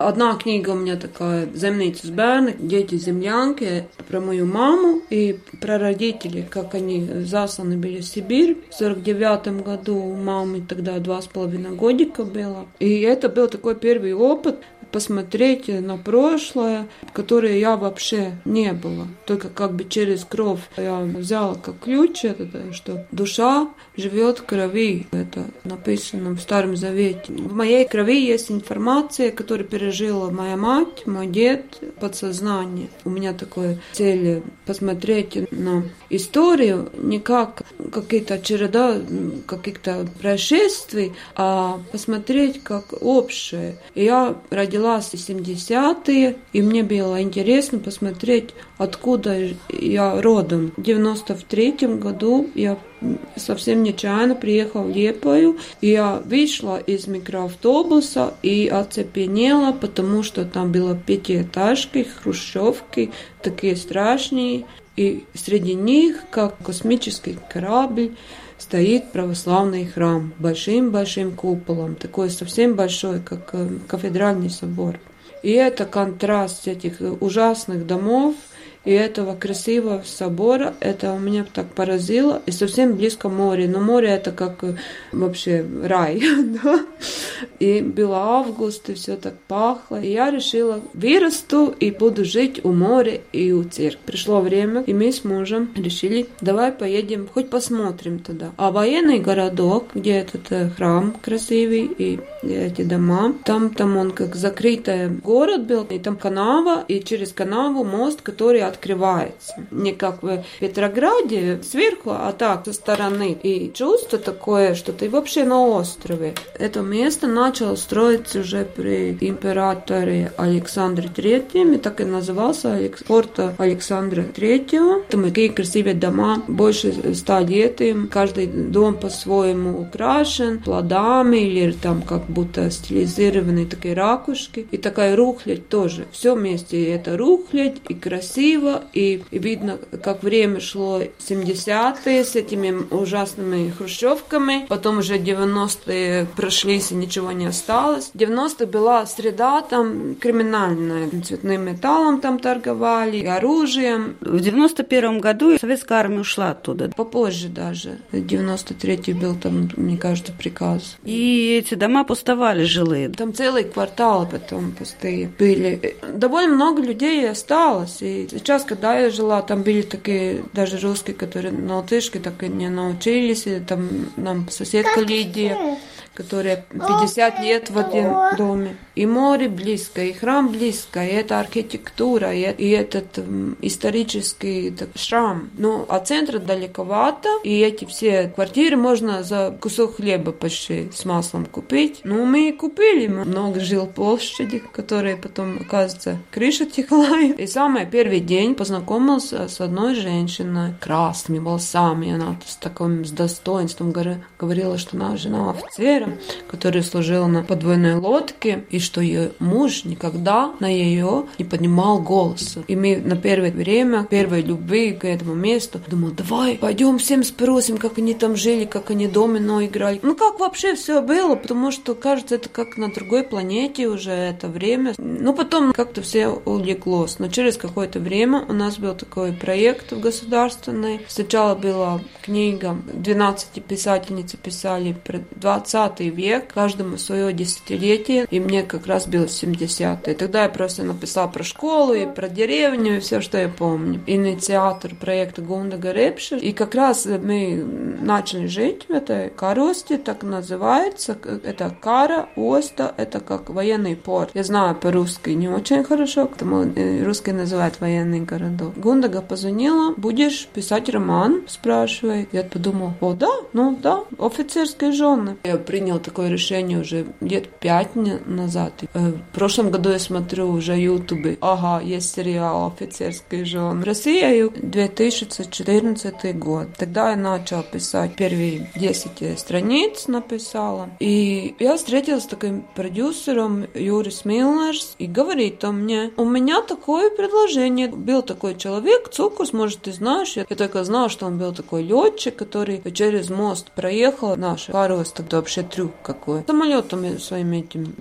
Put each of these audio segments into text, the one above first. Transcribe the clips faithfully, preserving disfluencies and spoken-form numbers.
Одна книга у меня такая «Земница с бērni», «Дети землянки», про мою маму и про родителей, как они засланы были в Сибирь. В сорок девятом году у мамы тогда два с половиной годика было. И это был такой первый опыт посмотреть на прошлое, которое я вообще не было. Только как бы через кровь я взяла как ключ, это, что душа живет в крови. Это написано в Старом Завете. В моей крови есть информация, которую пережила моя мать, мой дед, подсознание. У меня такая цель посмотреть на историю не как какие-то череда каких-то происшествий, а посмотреть как общее. И я родилась в семидесятые, и мне было интересно посмотреть, откуда я родом. В девяносто третьем году я совсем нечаянно приехала в Лиепаю, и я вышла из микроавтобуса и оцепенела, потому что там было пятиэтажки, хрущевки, такие страшные, и среди них, как космический корабль, стоит православный храм большим-большим куполом, такой совсем большой, как кафедральный собор. И это контраст этих ужасных домов и этого красивого собора, это меня так поразило. И совсем близко море, но море это как вообще рай, да? И был август, и все так пахло. И я решила, вырасту и буду жить у моря и у церкви. Пришло время, и мы с мужем решили, давай поедем, хоть посмотрим туда. А военный городок, где этот храм красивый, и эти дома, там, там он как закрытый город был, и там канава, и через канаву мост, который открывается. Не как в Петрограде сверху, а так со стороны. И чувство такое, что ты вообще на острове. Это место начало строиться уже при императоре Александре Третьем, и так и назывался форт Александра Третьего. Там такие красивые дома, больше ста лет им. Каждый дом по-своему украшен плодами или там как будто стилизированные такие ракушки. И такая рухлядь тоже. Все вместе. И это рухлядь, и красиво, и, и видно, как время шло семидесятые с этими ужасными хрущевками. Потом уже девяностые прошлись, и ничего не осталось. В девяностых была среда там криминальная. Цветным металлом там торговали, и оружием. В девяносто первом году советская армия ушла оттуда. Попозже даже. девяносто третий был там, мне кажется, приказ. И эти дома пустовали жилые. Там целые кварталы потом пустые были. Довольно много людей осталось. И сейчас, когда я жила, там были такие даже русские, которые на латышке так и не научились. И там нам соседка Лидия, которая пятьдесят лет в этом доме. И море близко, и храм близко, и это архитектура, и, и этот м, исторический так, шрам. Ну, от центра далековато, и эти все квартиры можно за кусок хлеба почти с маслом купить. Ну, мы и купили много жилплощади, которые потом, оказывается, крыша текла. И самый первый день познакомился с одной женщиной, красными волосами, она с таким с достоинством говорила, что она жена офицера, которая служила на подводной лодке, и что ее муж никогда на ее не поднимал голоса. И мы на первое время, первой любви к этому месту, думал, давай пойдем всем спросим, как они там жили, как они домино играли. Ну, как вообще все было, потому что, кажется, это как на другой планете уже это время. Ну, потом как-то все улеглось. Но через какое-то время у нас был такой проект государственный. Сначала была книга, двенадцать писательниц писали про двадцатый век, каждому свое десятилетие, и мне как раз было семидесятые. Тогда я просто написала про школу и про деревню, и все, что я помню. Инициатор проекта Гундага Репша. И как раз мы начали жить в этой Каросте, так называется. Это Кара, Оста, это как военный порт. Я знаю по-русски не очень хорошо, потому русские называют военный городок. Гундага позвонила, будешь писать роман, спрашивает. Я подумала, о, да, ну да, офицерские жены. Я принял такое решение уже лет пять назад. В прошлом году я смотрю уже в Ютубе. Ага, есть сериал «Офицерские жены». В России две тысячи четырнадцатый год. Тогда я начала писать первые десять страниц, написала. И я встретилась с таким продюсером Юрис Милнерс, и говорит он мне, у меня такое предложение. Был такой человек, Цукус, может, ты знаешь. Я только знала, что он был такой летчик, который через мост проехал. Наш Карос, тогда вообще трюк какой. Самолетом своим этим. Я сейчас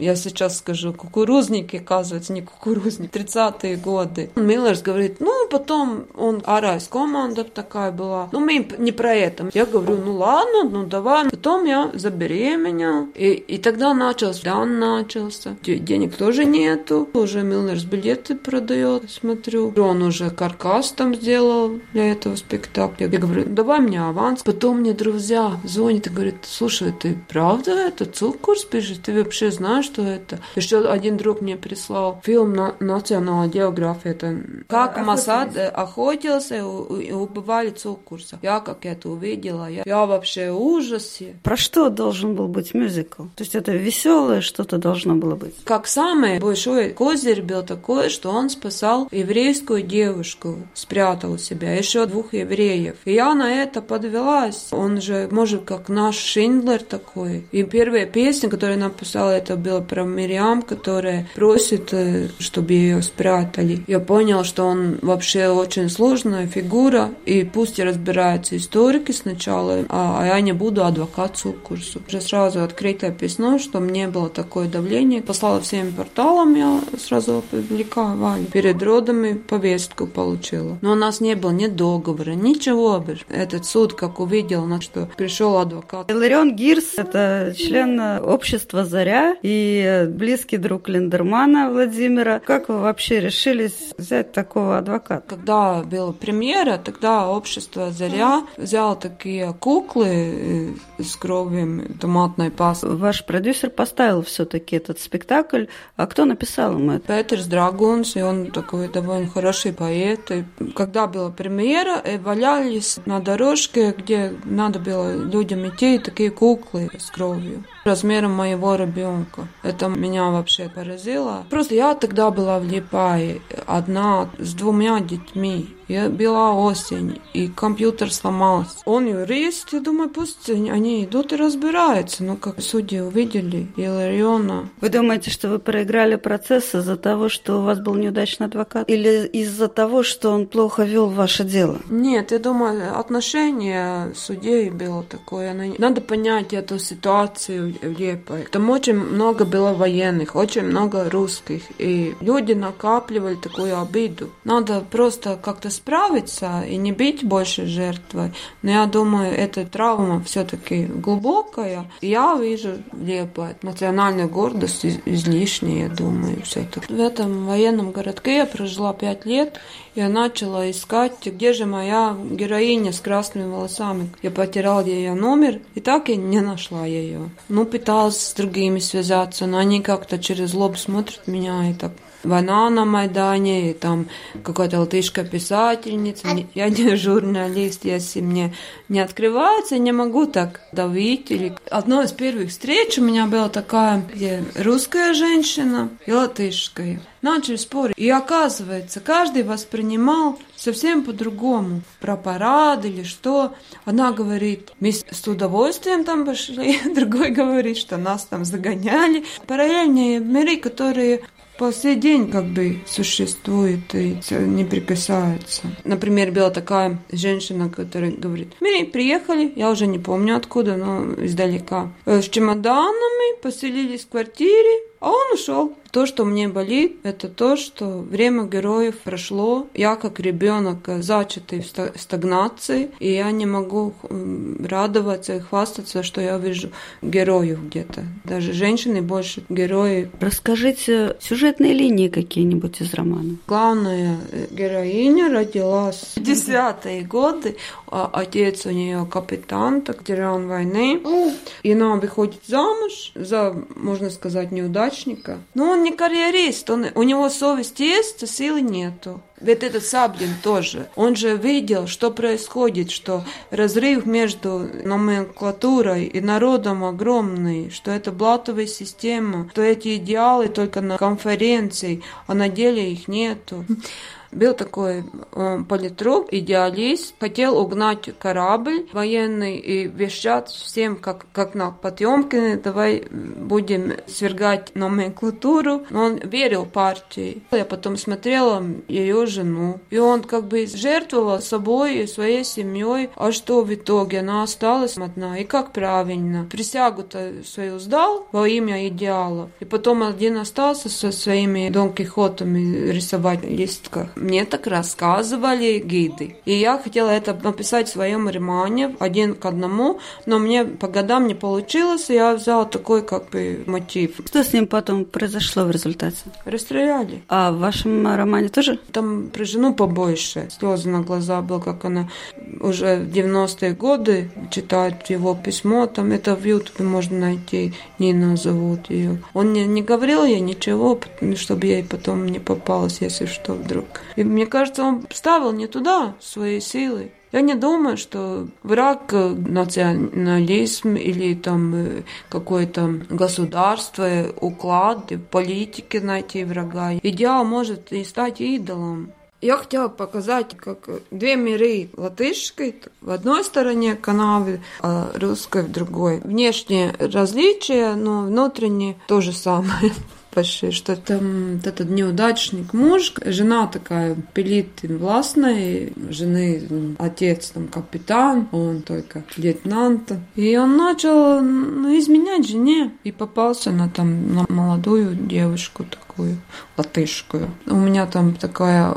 сейчас скажу, кукурузники, оказывается, не кукурузник, тридцатые годы. Миллерс говорит, ну, потом он, арайс команда такая была, ну, мы не про это. Я говорю, ну, ладно, ну, давай. Потом я забеременела, и, и тогда начался, дан начался, денег тоже нету, уже Миллерс билеты продает, смотрю. Он уже каркас там сделал для этого спектакля. Я говорю, давай мне аванс. Потом мне друзья звонят и говорят, слушай, ты правда это Цукурс пишешь? Ты вообще знаешь, что это? Еще один друг мне прислал фильм на Национальная география. Это как Масад охотился и убивали Цукурса. Я как это увидела, я, я вообще в ужасе. Про что должен был быть мюзикл? То есть это веселое что-то должно было быть? Как самый большой козырь был такой, что он спасал еврейскую девушку, спрятал себя, еще двух евреев. И я на это подвелась. Он же, может, как наш Шиндлер такой. И первая песня, которую я написала, это была про Мириам, которая просит, чтобы ее спрятали. Я поняла, что он вообще очень сложная фигура, и пусть и разбираются историки сначала, а я не буду адвокат Цукурсу. Уже сразу открытое письмо, что мне было такое давление. Послала всем порталам, я сразу опубликовала. Перед родами повестку получила. Но у нас не было ни договора, ничего. Этот суд, как увидел, на что пришел адвокат. Иларион Гирс – это член общества «Заря» и близкий друг Линдермана Владимира. Как вы вообще решились взять такого адвоката? Когда была премьера, тогда общество «Заря» взяло такие куклы с кровью томатной пасты. Ваш продюсер поставил все-таки этот спектакль. А кто написал ему это? Петерс Драгунс, и он такой довольно хороший поэт. И когда была премьера, валялись на дорожке, где надо было людям идти, такие куклы с кровью размером моего ребенка. Это меня вообще поразило. Просто я тогда была в Лиепае одна с двумя детьми. И была осень, и компьютер сломался. Он юрист, я думаю, пусть они идут и разбираются. Но как судьи увидели Илариона. Вы думаете, что вы проиграли процесс из-за того, что у вас был неудачный адвокат? Или из-за того, что он плохо вел ваше дело? Нет, я думаю, отношение судей было такое. Надо понять эту ситуацию в Лиепае. Там очень много было военных, очень много русских. И люди накапливали такую обиду. Надо просто как-то справиться и не быть больше жертвой. Но я думаю, эта травма все-таки глубокая. Я вижу в Лиепае национальную гордость излишняя, я думаю, все-таки. В этом военном городке я прожила пять лет. Я начала искать, где же моя героиня с красными волосами. Я потеряла ее номер, и так я не нашла ее. Ну, пыталась с другими связаться, но они как-то через лоб смотрят меня и так... Война на Майдане, и там какая-то латышская писательница. Я не журналист, если мне не открывается, не могу так давить. Или... Одна из первых встреч у меня была такая, где русская женщина и латышская. Начали спорить. И оказывается, каждый воспринимал совсем по-другому. Про парад или что. Одна говорит, мы с удовольствием там пошли. Другой говорит, что нас там загоняли. Параллельные миры, которые... по сей день как бы существует и не прикасается. Например, была такая женщина, которая говорит, мы приехали, я уже не помню откуда, но издалека, с чемоданами, поселились в квартире, а он ушел. То, что мне болит, это то, что время героев прошло. Я как ребенок зачатый в стагнации, и я не могу радоваться и хвастаться, что я вижу героев где-то. Даже женщины больше герои. Расскажите сюжетные линии какие-нибудь из романа. Главная героиня родилась в десятые годы. Отец у нее капитан, так ветеран войны. И она выходит замуж за, можно сказать, неудачника. Но он не карьерист, он, у него совесть есть, а силы нету. Ведь этот Саблин тоже. Он же видел, что происходит, что разрыв между номенклатурой и народом огромный, что это блатовая система, что эти идеалы только на конференции, а на деле их нету. Был такой он, политрук, идеалист, хотел угнать корабль военный и вещать всем, как, как на Потёмкине, давай будем свергать номенклатуру. Но он верил партии. Я потом смотрела ее жену, и он как бы жертвовал собой и своей семьей. А что в итоге? Она осталась одна. И как правильно? Присягу-то свою сдал во имя идеала. И потом один остался со своими Дон Кихотами рисовать в листках. Мне так рассказывали гиды. И я хотела это написать в своем романе один к одному, но мне по годам не получилось, и я взяла такой как бы мотив. Что с ним потом произошло в результате? Расстреляли. А в вашем романе тоже? Там про жену побольше. Слезы на глаза было, как она уже в девяностые годы читает его письмо. Там это в Ютубе можно найти. Нина зовут ее. Он не, не говорил ей ничего, чтобы ей потом не попалось, если что вдруг. И мне кажется, он ставил не туда свои силы. Я не думаю, что враг национализм или там какое-то государство, уклад, в политике найти врага. Идеал может и стать идолом. Я хотела показать, как две миры латышской в одной стороне канавы, а русской в другой. Внешние различия, но внутренние то же самое. Почти, что там этот неудачник муж, жена такая пилит властная, жены отец там капитан, он только лейтенант. И он начал ну, изменять жене и попался на, там, на молодую девушку такую, латышскую. У меня там такое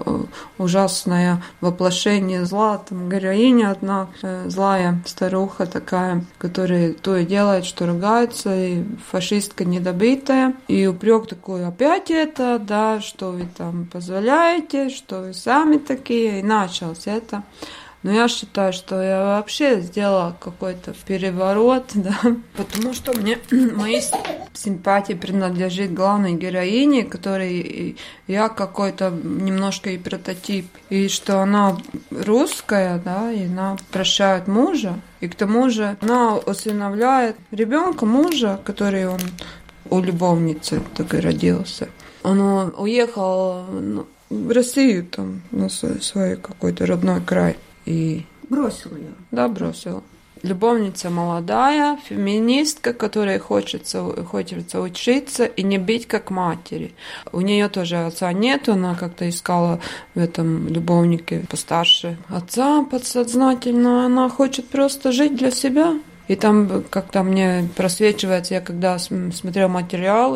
ужасное воплощение зла, там героиня одна, злая старуха такая, которая то и делает, что ругается, и фашистка недобитая, и упрек такой, опять это, да, что вы там позволяете, что вы сами такие, и началось это. Но я считаю, что я вообще сделала какой-то переворот, да, потому что мне мои симпатии принадлежит главной героине, которой я какой-то немножко и прототип, и что она русская, да, и она прощает мужа, и к тому же она усыновляет ребенка мужа, который он у любовницы такой родился. Он уехал в Россию, там, на свой какой-то родной край. И бросил ее. Да, бросил. Любовница молодая, феминистка, которая хочется, хочется учиться и не бить как матери. У нее тоже отца нет, она как-то искала в этом любовнике постарше отца подсознательно. Она хочет просто жить для себя. И там как-то мне просвечивается, я когда смотрела материалы,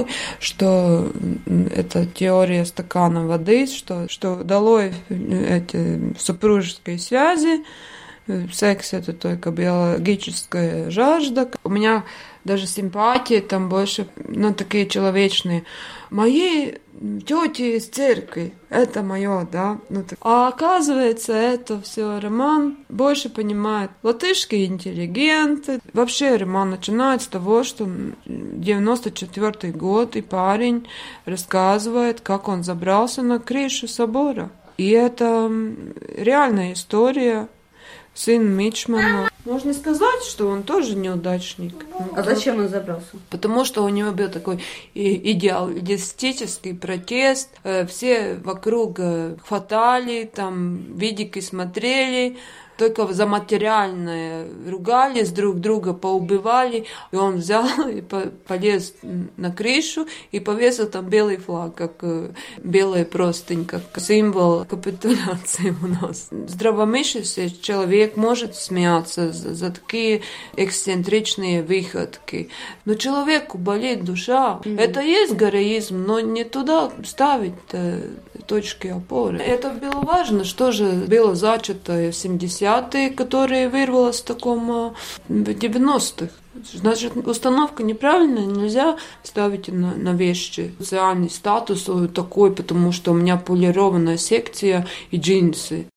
что это теория стакана воды, что, что долой эти супружеские связи, секс это только биологическая жажда. У меня даже симпатии там больше, ну, такие человечные. Мои тети из церкви, это мое, да. Ну, так. А оказывается, это все роман больше понимает латышские интеллигенты. Вообще роман начинает с того, что девяносто четвёртый год, и парень рассказывает, как он забрался на крышу собора. И это реальная история. Сын Мичмана. Можно сказать, что он тоже неудачник. А зачем он забрался? Потому что у него был такой идеалистический протест. Все вокруг хватали, там, видики смотрели. Только за материальное ругались, друг друга поубивали. И он взял и полез на крышу и повесил там белый флаг, как белая простынь, как символ капитуляции у нас. Здравомыслящий человек может смеяться за, за такие эксцентричные выходки. Но человеку болит душа. Mm-hmm. Это есть героизм, но не туда ставить точки опоры. Это было важно, что же было зачато в семидесятые, которые вырвалось в таком в девяностых. Значит, установка неправильная, нельзя ставить на, на вещи. Социальный статус такой, потому что у меня полированная секция и джинсы.